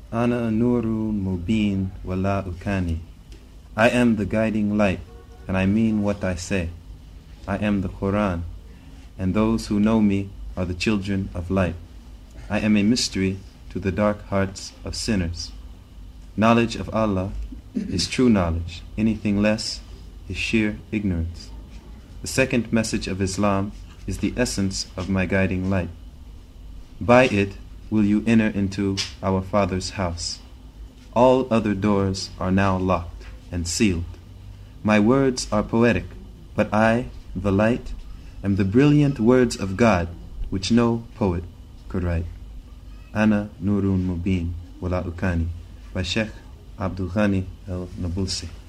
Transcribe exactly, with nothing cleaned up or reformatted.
Ana nurun mubin wala ukani. I am the guiding light, and I mean what I say. I am the Quran, and those who know me are the children of light. I am a mystery to the dark hearts of sinners. Knowledge of Allah is true knowledge. Anything less is sheer ignorance. The second message of Islam is the essence of my guiding light. By it will you enter into our Father's house. All other doors are now locked and sealed. My words are poetic, but I, the light, am the brilliant words of God which no poet could write. Ana Nurun Mubin Wala Ukani by Sheikh Abdul Ghani al-Nabulsi.